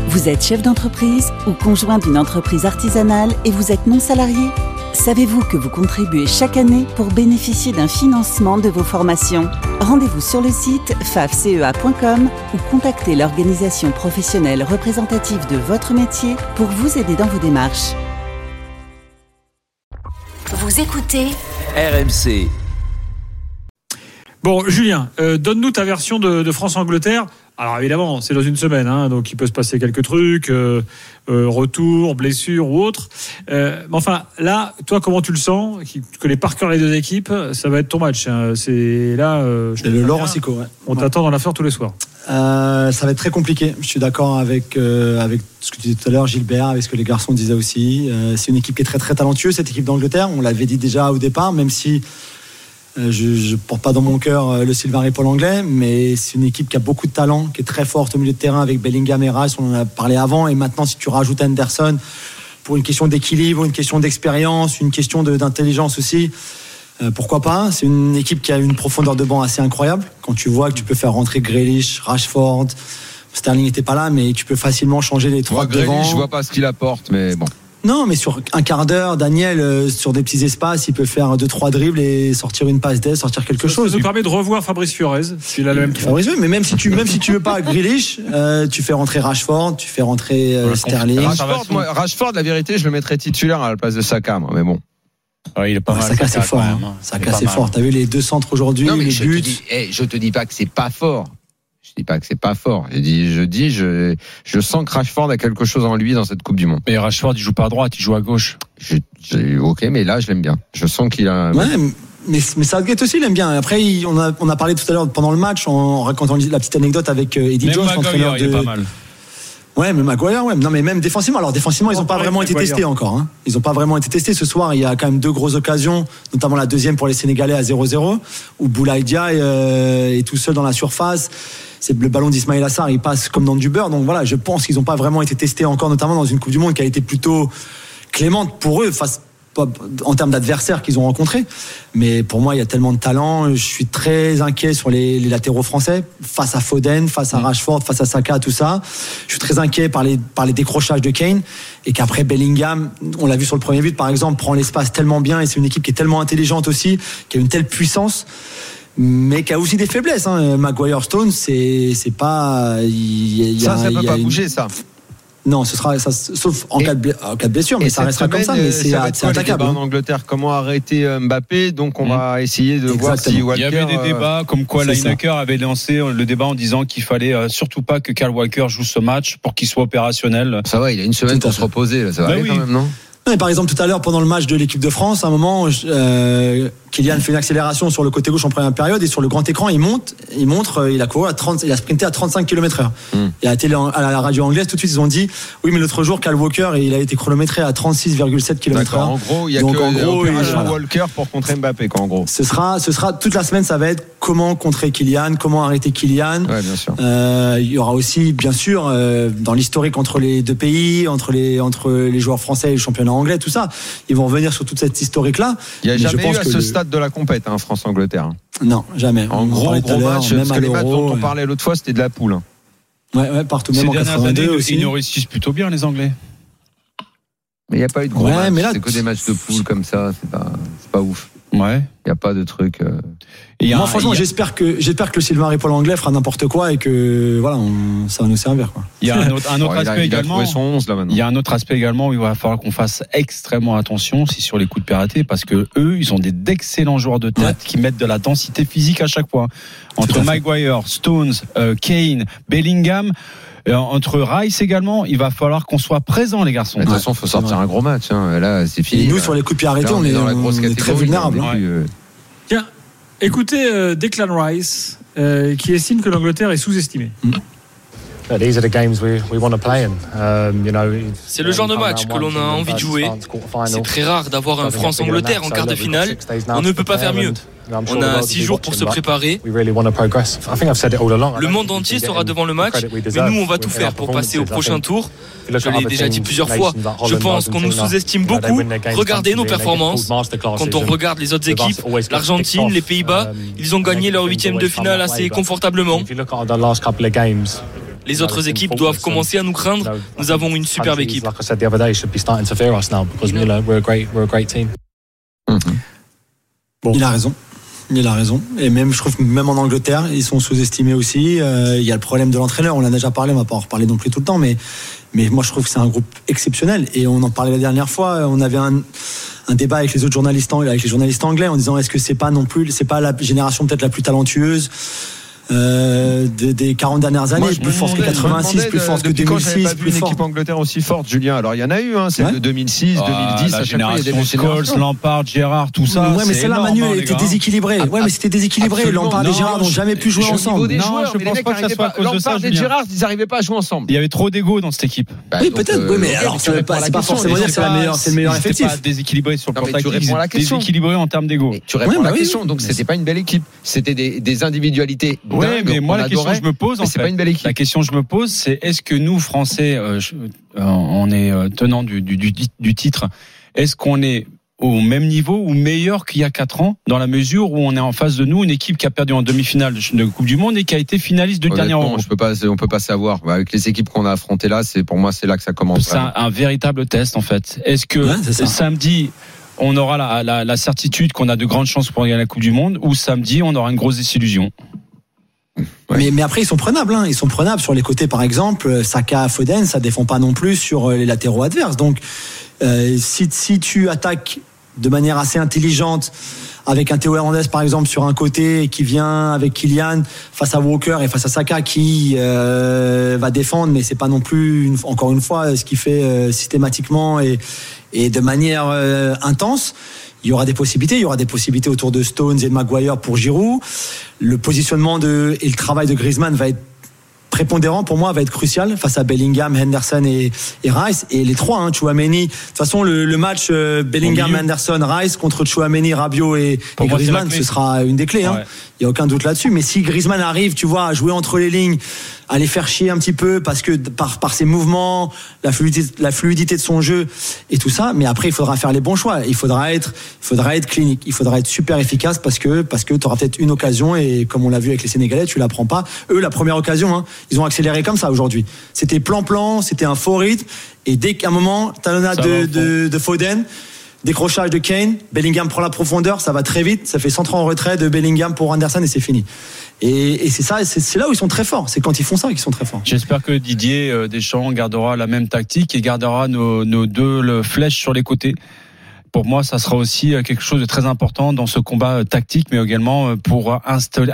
Vous êtes chef d'entreprise ou conjoint d'une entreprise artisanale et vous êtes non salarié ? Savez-vous que vous contribuez chaque année pour bénéficier d'un financement de vos formations ? Rendez-vous sur le site fafcea.com ou contactez l'organisation professionnelle représentative de votre métier pour vous aider dans vos démarches. Vous écoutez RMC. Bon, Julien, donne-nous ta version de France-Angleterre. Alors évidemment, c'est dans une semaine, donc il peut se passer quelques trucs, retour, blessure ou autre. Mais enfin, là, toi, comment tu le sens ? Que les parqueurs les deux équipes, ça va être ton match. C'est là. C'est le Lorosico, ouais. On t'attend dans la fleur tous les soirs. Ça va être très compliqué. Je suis d'accord avec ce que tu disais tout à l'heure, Gilbert, avec ce que les garçons disaient aussi. C'est une équipe qui est très très talentueuse, cette équipe d'Angleterre. On l'avait dit déjà au départ, même si je ne porte pas dans mon cœur le Sylvain Ripoll anglais, mais c'est une équipe qui a beaucoup de talent, qui est très forte au milieu de terrain avec Bellingham et Rice. On en a parlé avant, et maintenant si tu rajoutes Henderson pour une question d'équilibre, une question d'expérience, une question d'intelligence aussi. Pourquoi pas ? C'est une équipe qui a une profondeur de banc assez incroyable. Quand tu vois que tu peux faire rentrer Grealish, Rashford, Sterling n'était pas là, mais tu peux facilement changer les trois devant. Grealish, je vois pas ce qu'il apporte, mais bon. Non, mais sur un quart d'heure, Daniel, sur des petits espaces, il peut faire 2-3 dribbles et sortir une passe d'aise, sortir quelque chose. Ça nous permet de revoir Fabrice Fiorez, s'il a le même Fabrice, oui, mais même si tu veux pas Grealish, tu fais rentrer Rashford, tu fais rentrer Sterling. Rashford, la vérité, je le mettrais titulaire à la place de Saka, moi, mais bon. Il est pas mal. Saka, c'est fort. Saka, c'est fort. T'as vu les deux centres aujourd'hui, non, mais les buts. Je te dis pas que c'est pas fort. Je dis pas que c'est pas fort. Je sens que Rashford a quelque chose en lui dans cette Coupe du Monde. Mais Rashford, il joue pas à droite, il joue à gauche. Ok, mais là, je l'aime bien. Je sens qu'il a. Ouais, mais Southgate aussi, il aime bien. Après, on a parlé tout à l'heure pendant le match en racontant la petite anecdote avec Eddie Jones, l'entraîneur de. Il est pas mal. Ouais, mais Maguire, ouais. Non, mais même défensivement. Alors, défensivement, ils n'ont pas vraiment été testés encore. Ils n'ont pas vraiment été testés. Ce soir, il y a quand même deux grosses occasions, notamment la deuxième pour les Sénégalais à 0-0, où Boulaye Dia est tout seul dans la surface. C'est le ballon d'Ismaïla Sarr, il passe comme dans du beurre. Donc voilà, je pense qu'ils n'ont pas vraiment été testés encore, notamment dans une Coupe du Monde qui a été plutôt clémente pour eux, en termes d'adversaires qu'ils ont rencontrés. Mais pour moi, il y a tellement de talent. Je suis très inquiet sur les latéraux français, face à Foden, face à Rashford, face à Saka, tout ça. Je suis très inquiet par les décrochages de Kane. Et qu'après Bellingham, on l'a vu sur le premier but par exemple, prend l'espace tellement bien. Et c'est une équipe qui est tellement intelligente aussi, qui a une telle puissance, mais qui a aussi des faiblesses. Maguire, Stones, c'est pas. Ça peut pas bouger, ça. Non, ce sera ça, sauf en cas de blessure, mais ça restera comme ça. Mais c'est attaquable. En Angleterre, comment arrêter Mbappé ? Donc on va essayer de voir si Walker. Il y avait des débats comme quoi Lineker avait lancé le débat en disant qu'il fallait surtout pas que Kyle Walker joue ce match pour qu'il soit opérationnel. Ça va, il a une semaine pour se reposer. Là, ça va aller quand même, non ? Mais par exemple, tout à l'heure, pendant le match de l'équipe de France, à un moment, Kylian fait une accélération sur le côté gauche en première période et sur le grand écran, il montre, il a sprinté à 35 km/h. Et à la radio anglaise, tout de suite, ils ont dit, oui, mais l'autre jour, Kyle Walker, il a été chronométré à 36,7 km/h. En gros, il y a que Walker pour contrer Mbappé, quoi, en gros. Ce sera toute la semaine, ça va être comment contrer Kylian, comment arrêter Kylian. Ouais, bien sûr. Il y aura aussi, bien sûr, dans l'historique entre les deux pays, entre les joueurs français et le championnat anglais, tout ça, ils vont revenir sur toute cette historique-là. Il n'y a jamais eu à ce stade de la compète, France-Angleterre. Non, jamais. En gros match, parce que les matchs dont on parlait l'autre fois, c'était de la poule. Ouais, partout, même ces en dernières 82 années, aussi. ils nous réussissent plutôt bien, les Anglais. Mais il n'y a pas eu de gros matchs, mais là, c'est que des matchs de poule comme ça, c'est pas ouf. Ouais. Il n'y a pas de truc. Moi, franchement, j'espère que le Sylvain Ripoll anglais fera n'importe quoi et que voilà, ça va nous servir, quoi. Il y a un autre aspect également. Son 11, là, maintenant. Il y a un autre aspect également où il va falloir qu'on fasse extrêmement attention, c'est sur les coups de pied arrêtés, parce que eux, ils ont d'excellents joueurs de tête qui mettent de la densité physique à chaque fois. Entre Maguire, Stones, Kane, Bellingham. Entre Rice également, il va falloir qu'on soit présent, les garçons. De toute façon, il faut sortir un gros match. Là, c'est fini. Et nous, sur les coups de pied arrêtés, on est très vulnérables. Tiens, écoutez Declan Rice, qui estime que l'Angleterre est sous-estimée. C'est le genre de match que l'on a envie de jouer. C'est très rare d'avoir un France-Angleterre en quart de finale. On ne peut pas faire mieux. On a 6 jours pour se préparer. Le monde entier sera devant le match, mais nous, on va tout faire pour passer au prochain tour. Je l'ai déjà dit plusieurs fois. Je pense qu'on nous sous-estime beaucoup. Regardez nos performances. Quand on regarde les autres équipes, l'Argentine, les Pays-Bas, ils ont gagné leur 8e de finale assez confortablement. les autres équipes doivent commencer à nous craindre. Nous avons une superbe équipe. Bon. Il a raison. Et même, je trouve que même en Angleterre, ils sont sous-estimés aussi. Il y a le problème de l'entraîneur. On en a déjà parlé, on va pas en reparler non plus tout le temps, mais moi, je trouve que c'est un groupe exceptionnel. Et on en parlait la dernière fois. On avait un débat avec les autres journalistes, avec les journalistes anglais, en disant est-ce que c'est pas la génération peut-être la plus talentueuse des 40 dernières années, plus forte que 86, plus forte que 2006, plus forte. Une équipe Angleterre aussi forte, Julien. Alors il y en a eu, celle de 2006, 2010, la génération Scholes, Lampard, Gérrard, tout ça. Ouais, mais celle-là, Manu, elle était déséquilibrée. Ouais, mais c'était déséquilibré. Lampard et Gérard n'ont jamais pu jouer ensemble. Non, je pense pas que ça soit à cause de ça. Lampard et Gérard, ils n'arrivaient pas à jouer ensemble. Il y avait trop d'ego dans cette équipe. Oui, peut-être. Oui, mais alors c'est pas forcément dire que c'est le meilleur effectif. Pas déséquilibré sur le plan tactique, déséquilibré en termes d'ego. Tu réponds à la question. Donc c'était pas une belle équipe. C'était des individualités. Ouais, mais moi la question que je me pose, c'est pas une belle équipe. La question que je me pose, c'est est-ce que nous Français, on est tenants du titre, est-ce qu'on est au même niveau ou meilleur qu'il y a 4 ans, dans la mesure où on est en face de nous une équipe qui a perdu en demi-finale de Coupe du Monde et qui a été finaliste du dernier Euro. On peut pas savoir. Avec les équipes qu'on a affrontées là, pour moi c'est là que ça commence. C'est un véritable test en fait. Est-ce que samedi on aura la certitude qu'on a de grandes chances pour gagner la Coupe du Monde, ou samedi on aura une grosse désillusion? Ouais. Mais après ils sont prenables, Ils sont prenables sur les côtés, par exemple. Saka, Foden, ça défend pas non plus sur les latéraux adverses. Donc si tu attaques de manière assez intelligente avec un Théo Hernandez par exemple sur un côté qui vient avec Kylian face à Walker et face à Saka qui va défendre, mais c'est pas non plus encore une fois ce qu'il fait systématiquement et de manière intense. Il y aura des possibilités autour de Stones et de Maguire pour Giroud. Le positionnement et le travail de Griezmann va être prépondérant pour moi, va être crucial face à Bellingham, Henderson et Rice, et les trois, Tchouaméni. De toute façon, le match Bellingham, Henderson, Rice contre Tchouaméni, Rabiot et Griezmann, ce sera une des clés. Ouais. Il y a aucun doute là-dessus. Mais si Griezmann arrive, tu vois, à jouer entre les lignes, à les faire chier un petit peu parce que par ses mouvements, la fluidité de son jeu et tout ça. Mais après, il faudra faire les bons choix. Il faudra être clinique. Il faudra être super efficace parce que tu auras peut-être une occasion et comme on l'a vu avec les Sénégalais, tu la prends pas. Eux, la première occasion, ils ont accéléré comme ça aujourd'hui. C'était plan, c'était un faux rythme et dès qu'à un moment, talonnade de Foden, décrochage de Kane, Bellingham prend la profondeur, ça va très vite, ça fait centre en retrait de Bellingham pour Anderson et c'est fini. Et c'est ça, c'est là où ils sont très forts. C'est quand ils font ça qu'ils sont très forts. J'espère que Didier Deschamps gardera la même tactique et gardera nos deux flèches sur les côtés. Pour moi, ça sera aussi quelque chose de très important dans ce combat tactique, mais également pour instaurer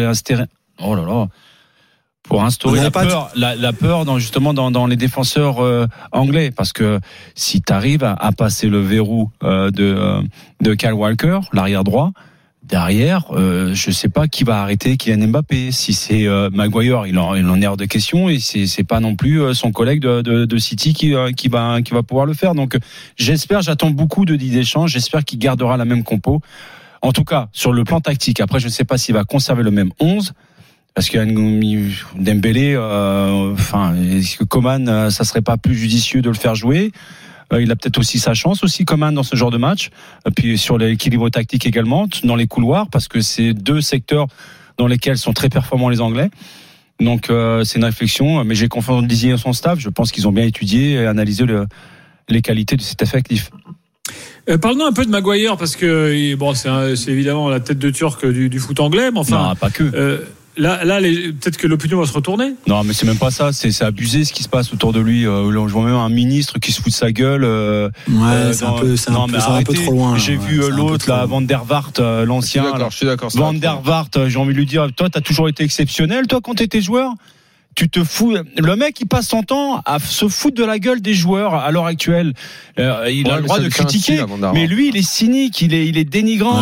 la peur dans les défenseurs anglais, parce que si tu arrives à passer le verrou de Kyle Walker, l'arrière droit, derrière, je sais pas qui va arrêter Kylian Mbappé. Si c'est Maguire, il en est hors de question, et c'est pas non plus son collègue de City qui va pouvoir le faire. Donc j'attends beaucoup de Didier Deschamps, j'espère qu'il gardera la même compo. En tout cas, sur le plan tactique. Après, je ne sais pas s'il va conserver le même 11. Parce que Dembélé, est-ce que Coman, ça serait pas plus judicieux de le faire jouer? Il a peut-être aussi sa chance Coman dans ce genre de match. Et puis sur l'équilibre tactique également, dans les couloirs, parce que c'est 2 secteurs dans lesquels sont très performants les Anglais. Donc c'est une réflexion, mais j'ai confiance en Didier et son staff. Je pense qu'ils ont bien étudié et analysé les qualités de cet effectif. Parlons un peu de Maguire, parce que c'est évidemment la tête de Turc du foot anglais, mais enfin. Non, pas que. Là, peut-être que l'opinion va se retourner. Non, mais c'est même pas ça. C'est abusé ce qui se passe autour de lui. Je vois même un ministre qui se fout de sa gueule. C'est un peu trop loin. J'ai vu l'autre, là, Van der Vaart, l'ancien. Je suis d'accord. Van der Vaart, j'ai envie de lui dire, toi, t'as toujours été exceptionnel, toi, quand t'étais joueur. Tu te fous. Le mec, il passe son temps à se foutre de la gueule des joueurs à l'heure actuelle. Il a le droit de critiquer, mais lui, il est cynique, il est dénigrant,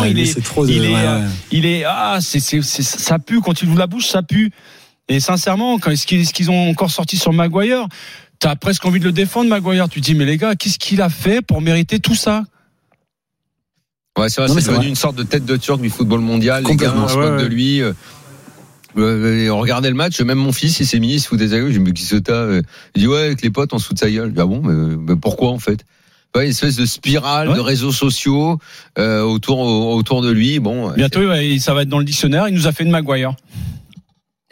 ça pue quand il ouvre la bouche, ça pue. Et sincèrement, ce qu'ils ont encore sorti sur Maguire, t'as presque envie de le défendre, Maguire. Tu te dis, mais les gars, qu'est-ce qu'il a fait pour mériter tout ça? Ouais, c'est vrai, c'est devenu une sorte de tête de Turc du football mondial. Les gars, on se moque de lui. On regardait le match, même mon fils, il s'est mis, il se foutait de sa gueule. J'ai dit, mais qui se t'a? Il dit, ouais, avec les potes, on se fout de sa gueule. Ah bon, mais pourquoi, en fait? Ouais, une espèce de spirale de réseaux sociaux, autour de lui. Bon. Bientôt, ça va être dans le dictionnaire. Il nous a fait une Maguire.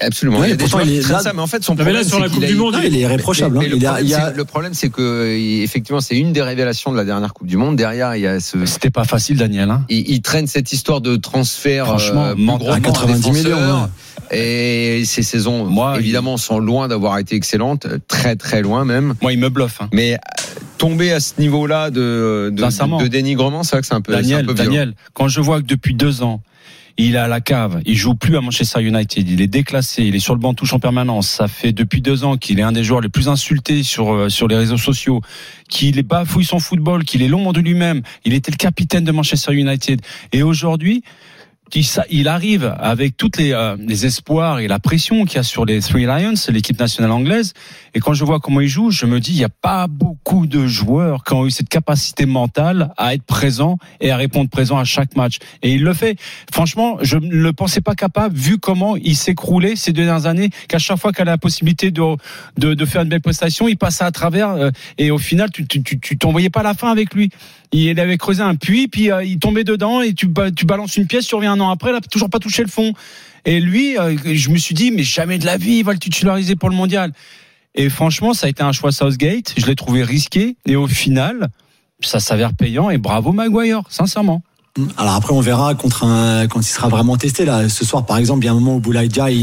Absolument. Ouais, il y a des joueurs qui traînent ça, mais en fait, son problème, problème, sur la Coupe du Monde, il est irréprochable. Le problème, c'est que, effectivement, c'est une des révélations de la dernière Coupe du Monde. Derrière, il y a C'était pas facile, Daniel, hein. Il traîne cette histoire de transfert, franchement, à 90 millions. Et ces saisons, évidemment, sont loin d'avoir été excellentes. Très, très loin, même. Moi, il me bluffe, hein. Mais, tomber à ce niveau-là de dénigrement, c'est vrai que c'est un peu violent. Daniel, quand je vois que depuis 2 ans, il est à la cave, il joue plus à Manchester United, il est déclassé, il est sur le banc touche en permanence. Ça fait depuis 2 ans qu'il est un des joueurs les plus insultés sur les réseaux sociaux, qu'il bafouille son football, qu'il est l'ombre de lui-même. Il était le capitaine de Manchester United. Et aujourd'hui, il arrive avec toutes les espoirs et la pression qu'il y a sur les Three Lions, l'équipe nationale anglaise. Et quand je vois comment il joue, je me dis, il n'y a pas beaucoup de joueurs qui ont eu cette capacité mentale à être présent et à répondre présent à chaque match. Et il le fait. Franchement, je ne le pensais pas capable, vu comment il s'écroulait ces 2 dernières années, qu'à chaque fois qu'il a la possibilité de faire une belle prestation, il passait à travers. Et au final, tu t'en voyais pas la fin avec lui. Il avait creusé un puits, puis il tombait dedans et tu balances une pièce, tu reviens un an après, il n'a toujours pas touché le fond. Et lui, je me suis dit, mais jamais de la vie, il va le titulariser pour le mondial. Et franchement, ça a été un choix Southgate. Je l'ai trouvé risqué. Et au final, ça s'avère payant. Et bravo Maguire, sincèrement. Alors après, on verra quand il sera vraiment testé. Là, ce soir, par exemple, il y a un moment où Boulaye Dia,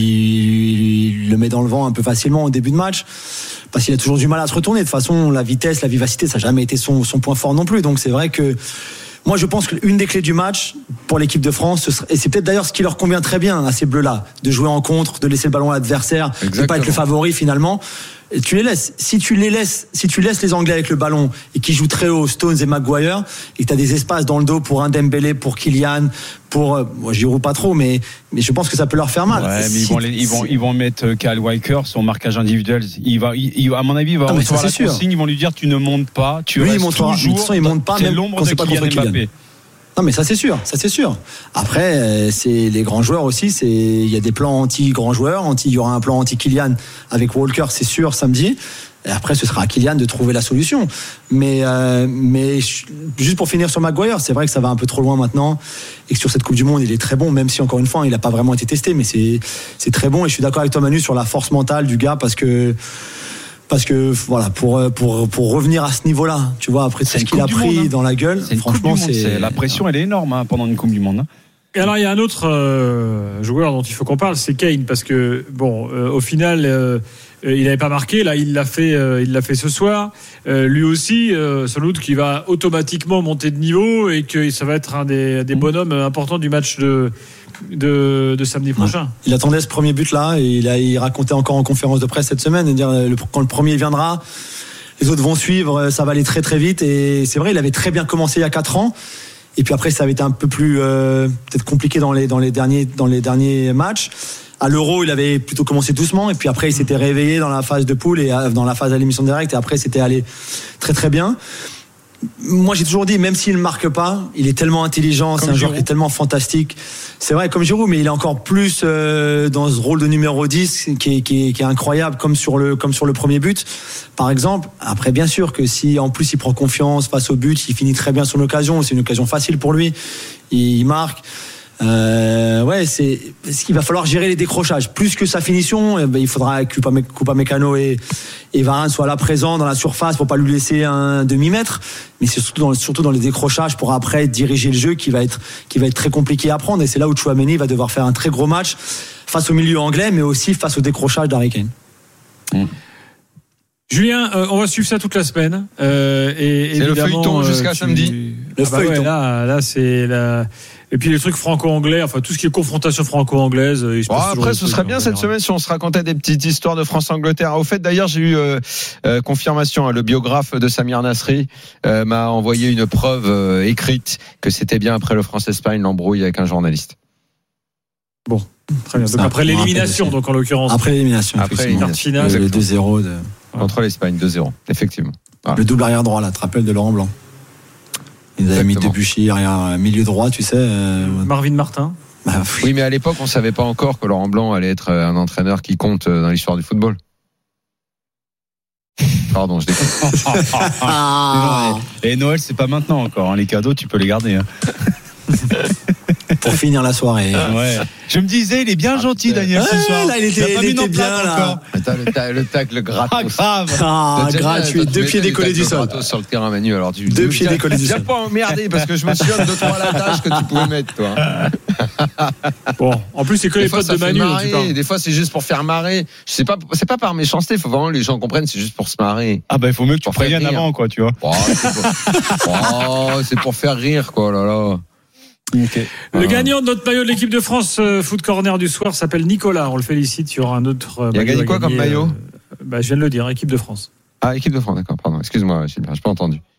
il le met dans le vent un peu facilement au début de match. Parce qu'il a toujours du mal à se retourner. De toute façon, la vitesse, la vivacité, ça n'a jamais été son point fort non plus. Donc c'est vrai que moi, je pense qu'une des clés du match pour l'équipe de France, et c'est peut-être d'ailleurs ce qui leur convient très bien à ces Bleus-là, de jouer en contre, de laisser le ballon à l'adversaire, de ne pas être le favori finalement. Et tu les laisses. Si tu laisses les Anglais avec le ballon et qui jouent très haut, Stones et Maguire, et que tu as des espaces dans le dos pour un Dembélé, pour Kylian, moi je roule pas trop, mais je pense que ça peut leur faire mal. Ouais, mais ils vont mettre Kyle Walker son marquage individuel. À mon avis, il va recevoir la consigne. Ils vont lui dire tu ne montes pas, tu restes toujours. Il monte pas, même l'ombre quand de c'est pas Kylian contre Mbappé. Non mais ça c'est sûr. Après c'est les grands joueurs aussi, il y a des plans anti-grands joueurs, il y aura un plan anti-Kylian avec Walker, c'est sûr, samedi. Et après ce sera à Kylian de trouver la solution. Mais juste pour finir sur Maguire, c'est vrai que ça va un peu trop loin maintenant et que sur cette Coupe du Monde, il est très bon, même si encore une fois, il n'a pas vraiment été testé, mais c'est très bon et je suis d'accord avec toi Manu sur la force mentale du gars parce que voilà, pour revenir à ce niveau-là, tu vois, après tout ce qu'il a pris dans la gueule, franchement, la pression, elle est énorme pendant une Coupe du Monde. Et alors il y a un autre joueur dont il faut qu'on parle, c'est Kane, parce que au final, il n'avait pas marqué, là il l'a fait ce soir. Lui aussi, sans doute, qu'il va automatiquement monter de niveau et que ça va être un des bonhommes importants du match de samedi prochain. Ouais. Il attendait ce premier but là et il racontait encore en conférence de presse cette semaine et dire quand le premier viendra, les autres vont suivre, ça va aller très très vite. Et c'est vrai, il avait très bien commencé il y a 4 ans et puis après ça avait été un peu plus peut-être compliqué dans les derniers matchs. À l'Euro, il avait plutôt commencé doucement et puis après il s'était réveillé dans la phase de poule et dans la phase d'élimination directe et après c'était allé très très bien. Moi j'ai toujours dit, même s'il ne marque pas, il est tellement intelligent, c'est un joueur qui est tellement fantastique. C'est vrai comme Giroud, mais il est encore plus dans ce rôle de numéro 10 qui est incroyable, comme sur le premier but par exemple. Après bien sûr que si en plus il prend confiance face au but, il finit très bien son occasion, c'est une occasion facile pour lui, il marque. C'est ce qu'il va falloir gérer les décrochages plus que sa finition. Il faudra que Upamecano et Varane soient là présents dans la surface pour pas lui laisser un demi-mètre, mais c'est surtout dans les décrochages pour après diriger le jeu qui va être très compliqué à prendre, et c'est là où Tchouaméni va devoir faire un très gros match face au milieu anglais mais aussi face au décrochage d'Harry Kane. Julien, on va suivre ça toute la semaine. Et c'est le feuilleton jusqu'à samedi. Le feuilleton. Là, c'est la. Et puis les trucs franco-anglais, enfin tout ce qui est confrontation franco-anglaise. Après, ce serait bien cette semaine si on se racontait des petites histoires de France-Angleterre. Au fait, d'ailleurs, j'ai eu confirmation. Le biographe de Samir Nasri m'a envoyé une preuve écrite que c'était bien après le France-Espagne, l'embrouille avec un journaliste. Bon, très bien. Donc après l'élimination, donc en l'occurrence. Après l'élimination. Après les quarts finales. Les 2-0 contre l'Espagne, 2-0, effectivement. Voilà. Le double arrière droit, là, tu te rappelles de Laurent Blanc. Ils avaient mis Debuchy arrière milieu droit, tu sais. Marvin Martin. Oui, mais à l'époque, on savait pas encore que Laurent Blanc allait être un entraîneur qui compte dans l'histoire du football. Pardon, je déconne. Et Noël, c'est pas maintenant encore. Les cadeaux, tu peux les garder. pour finir la soirée. Ouais. Je me disais, il est bien gentil, Daniel, ce soir. Là, il était bien, là. Le tacle gratos. Grave. Gratuit. 2 pieds décollés du sol. Sur le terrain, Manu. Alors, 2 pieds décollés du sol. J'ai pas emmerdé parce que je me souviens de 2-3 latages que tu pouvais mettre, toi. Bon, en plus, c'est que les potes de Manu. Des fois, c'est juste pour faire marrer. C'est pas par méchanceté. Il faut vraiment que les gens comprennent. C'est juste pour se marrer. Ah, bah, il faut mieux que tu préviennes avant, quoi, tu vois. C'est pour faire rire, quoi, là, là. Okay. Le gagnant de notre maillot de l'équipe de France Foot Corner du soir s'appelle Nicolas. On le félicite. Il y aura un autre. Il a gagné quoi comme maillot je viens de le dire, équipe de France. Ah, équipe de France, d'accord, pardon. Excuse-moi, j'ai pas entendu.